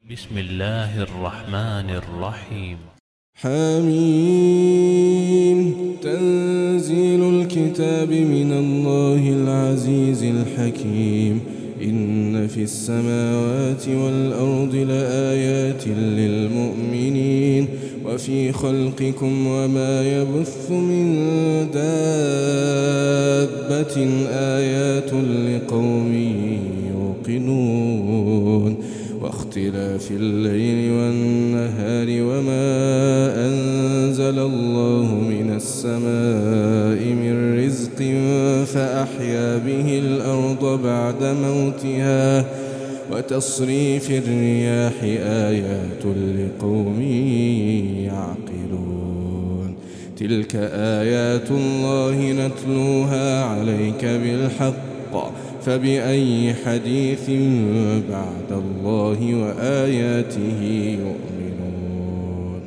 بسم الله الرحمن الرحيم. حميم. تنزيل الكتاب من الله العزيز الحكيم. إن في السماوات والأرض لآيات للمؤمنين وفي خلقكم وما يبث من دابة آيات لقوم يوقنون واختلاف الليل والنهار وما أنزل الله من السماء من رزق فأحيا به الأرض بعد موتها وتصريف الرياح آيات لقوم يعقلون. تلك آيات الله نتلوها عليك بالحق فبأي حديث بعد الله وآياته يؤمنون.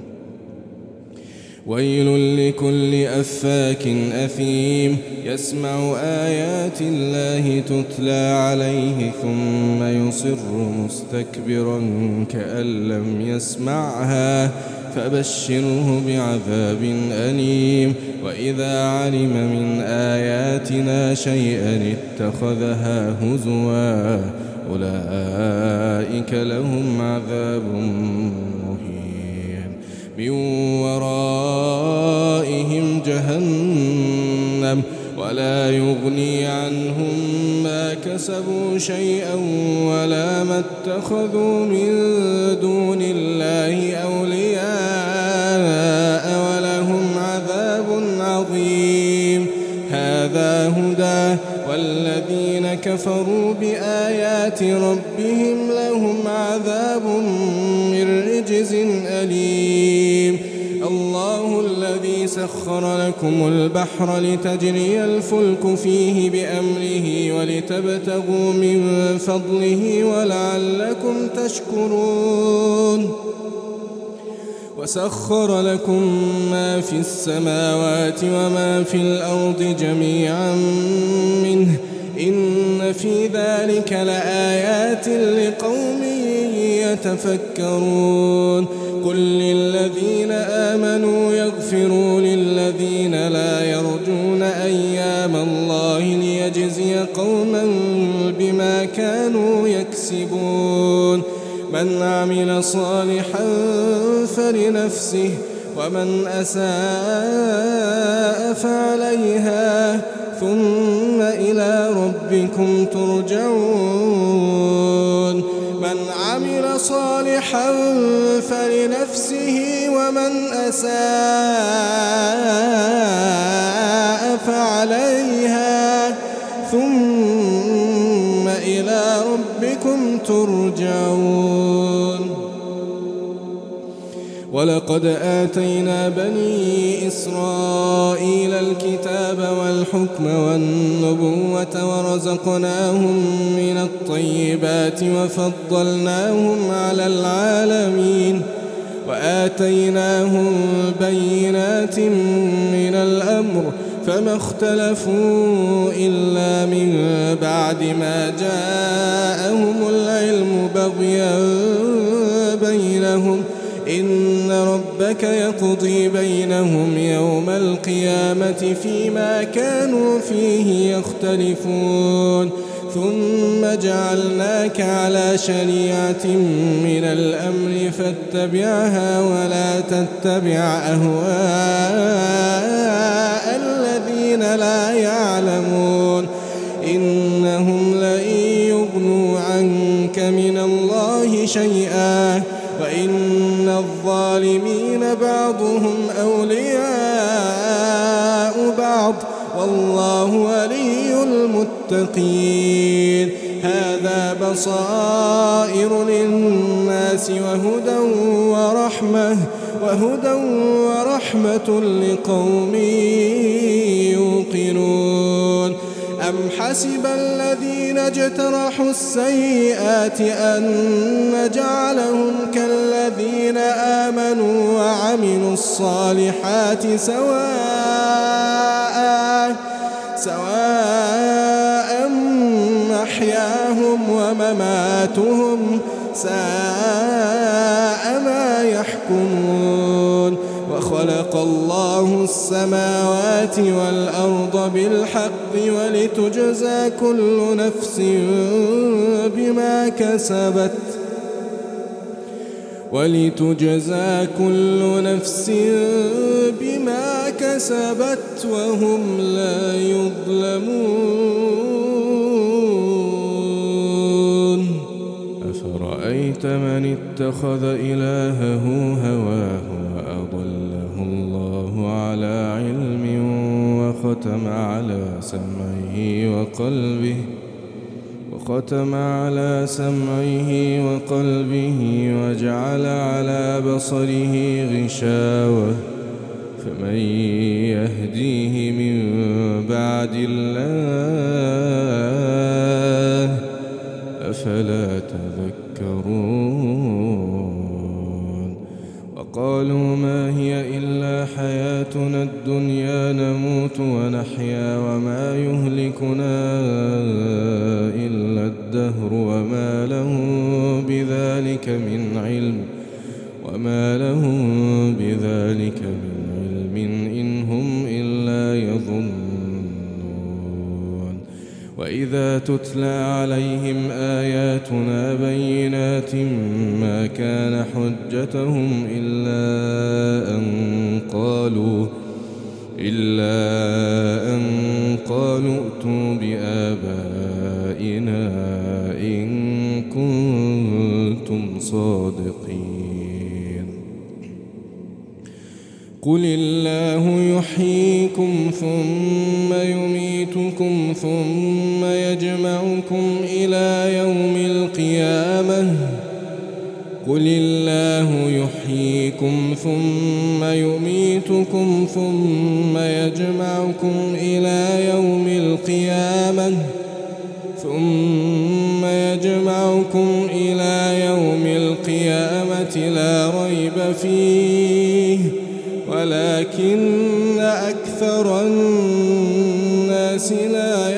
ويل لكل أفاك أثيم يسمع آيات الله تتلى عليه ثم يصر مستكبرا كأن لم يسمعها فبشره بعذاب أليم. وإذا علم من آياتنا شيئا اتخذها هزوا أولئك لهم عذاب مهين من ورائهم جهنم ولا يغني عنهم ما كسبوا شيئا ولا ما اتخذوا من دون الله أولياء ولهم عذاب عظيم. هذا هدى والذين كفروا بآيات ربهم لهم عذاب من رجز أليم. الله الذي سخر لكم البحر لتجري الفلك فيه بأمره ولتبتغوا من فضله ولعلكم تشكرون. وسخر لكم ما في السماوات وما في الأرض جميعا منه إن في ذلك لآيات لقوم يتفكرون. قل للذين آمنوا يغفروا للذين لا يرجون أيام الله ليجزي قوما بما كانوا يكسبون. من عمل صالحا فلنفسه ومن أساء فعليها ثم إلى ربكم ترجعون. من عمل صالحا فلنفسه ومن أساء فعليها ثم إلى ربكم ترجعون. ولقد آتينا بني إسرائيل الكتاب والحكم والنبوة ورزقناهم من الطيبات وفضلناهم على العالمين وآتيناهم بينات من الأمر فما اختلفوا إلا من بعد ما جاءهم العلم بغيا بينهم إن ربك يقضي بينهم يوم القيامة فيما كانوا فيه يختلفون. ثم جعلناك على شريعة من الأمر فاتبعها ولا تتبع أهواء الذين لا يعلمون إنهم لن يغنوا عنك من الله شيئا وإن الظالمين بعضهم أولياء بعض والله ولي المتقين. هذا بصائر للناس وهدى ورحمة لقوم يوقنون. أم حسب الذين اجترحوا السيئات أن نجعلهم كالذين آمنوا وعملوا الصالحات سواء محياهم ومماتهم ساء يحكمون وخلق الله السماوات والأرض بالحق ولتجزى كل نفس بما كسبت وهم لا يظلمون أفرأيت من اتخذ إلهه هواه وأضله الله على علم وختم على سمعه وقلبه وجعل على بصره غشاوة فمن يهديه من بعد الله أفلا تذكرون وقالوا ما هي إلا حياتنا الدنيا نموت ونحيا وما يهلكنا إلا الدهر وما لهم بذلك من علم إن هم إلا يظنون وإذا تتلى عليهم آياتنا بينات ما كان حجتهم إلا أن قالوا ائتوا بآبائنا إن كنتم صادقين قل الله يحييكم ثم يميتكم ثم يجمعكم إلى يوم القيامة لا ريب فيه ولكن أكثر الناس لا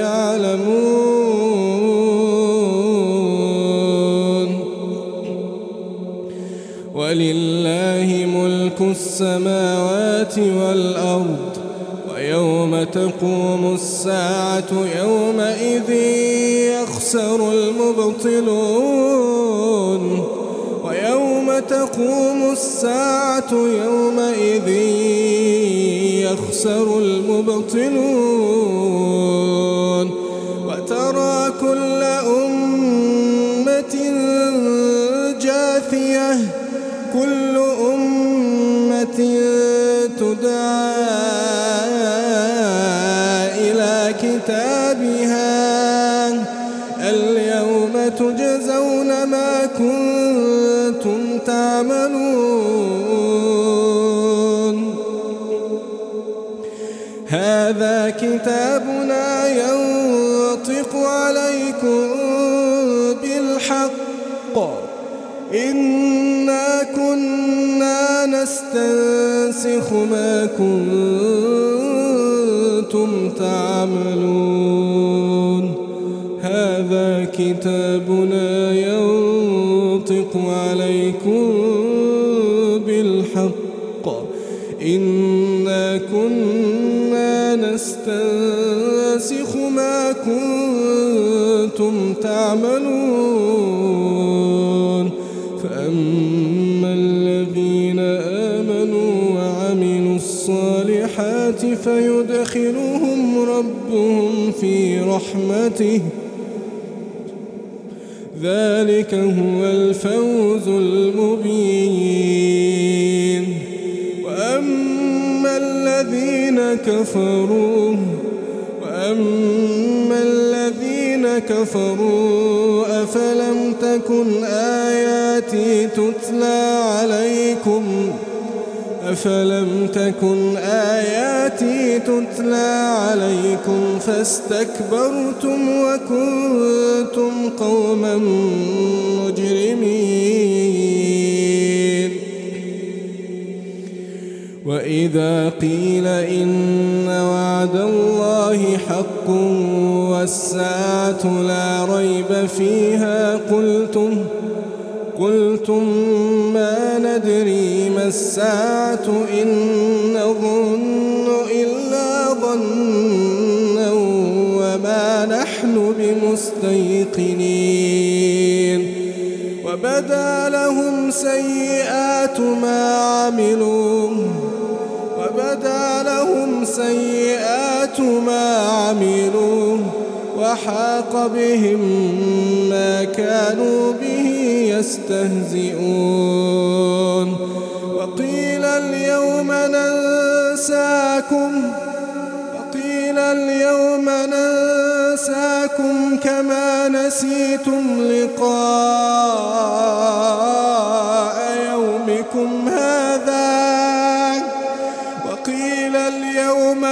يعلمون ولله ملك السماوات والأرض ويوم تقوم الساعة يومئذ يخسر المبطلون وترى كل أمة جاثية كل أمة تدعى إلى كتابها اليوم تجزون ما كنتم تعملون هذا كتابنا ينطق عليكم بالحق إنا كنا نستنسخ ما كنتم تعملون هذا كتابنا ينطق عليكم بالحق إنا كنا نستنسخ ما كنتم تعملون فأما الذين آمنوا وعملوا الصالحات فيدخلهم ربهم في رحمته ذلك هو الفوز المبين وأما الذين كفروا أفلم تكن آياتي تتلى عليكم فاستكبرتم وكنتم قوما مجرمين وإذا قيل إن وعد الله حق والساعة لا ريب فيها قلتم ما ندري ما الساعة إن نظن إلا ظنا وما نحن بمستيقنين وبدا لهم سيئات ما عملوا وحاق بهم ما كانوا به يستهزئون وقيل اليوم ننساكم كما نسيتم لقاء يومكم هذا وقيل اليوم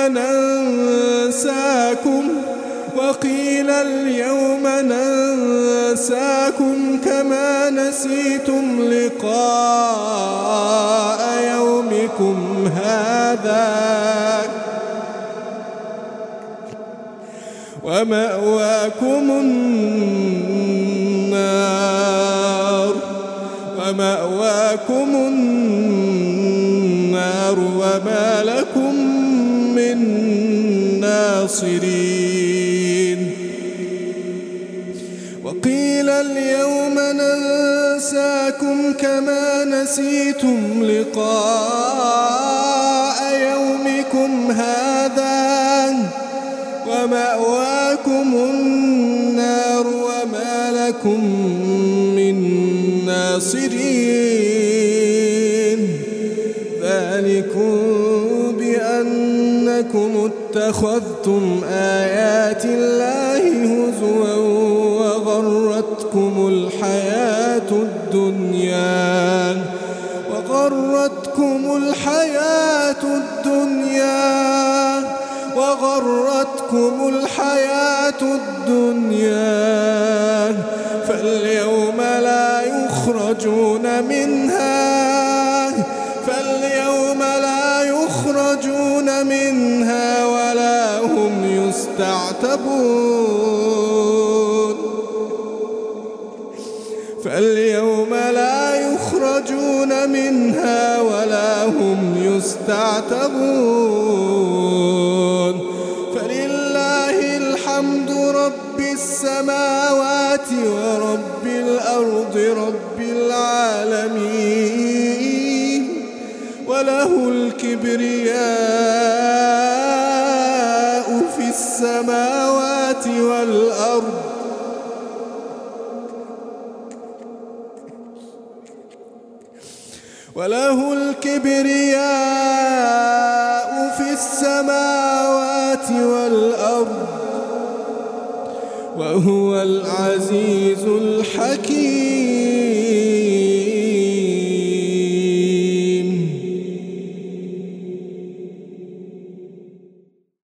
ننساكم كما نسيتم لقاء يومكم هذا ومأواكم النار وما لكم من ناصرين وقيل اليوم ننساكم كما نسيتم لقاء يومكم هذا ومأواكم النار وما لكم من ناصرين ذلكم بأنكم اتخذتم آيات الله هزوا وغرتكم الحياة الدنيا فاليوم لا يخرجون منها ولا هم يستعتبون فلله الحمد رب السماوات ورب الأرض رب العالمين وله الكبرياء في السماوات والأرض وهو العزيز الحكيم.